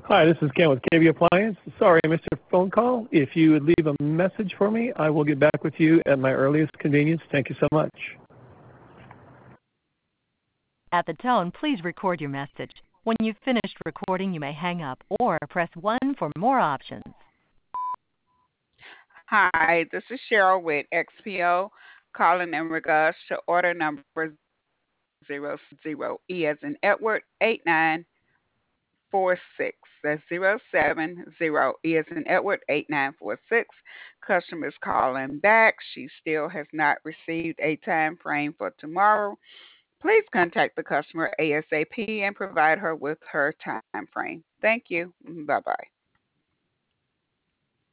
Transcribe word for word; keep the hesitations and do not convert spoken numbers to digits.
Hi, this is Ken with K V Appliance. Sorry I missed your phone call. If you would leave a message for me, I will get back with you at my earliest convenience. Thank you so much. At the tone, please record your message. When you've finished recording, you may hang up or press one for more options. Hi, this is Cheryl with X P O calling in regards to order number zero zero E as in Edward eight nine four six. That's zero seven zero E as in Edward eight nine four six. Customer's calling back. She still has not received a time frame for tomorrow. Please contact the customer ASAP and provide her with her time frame. Thank you. Bye bye.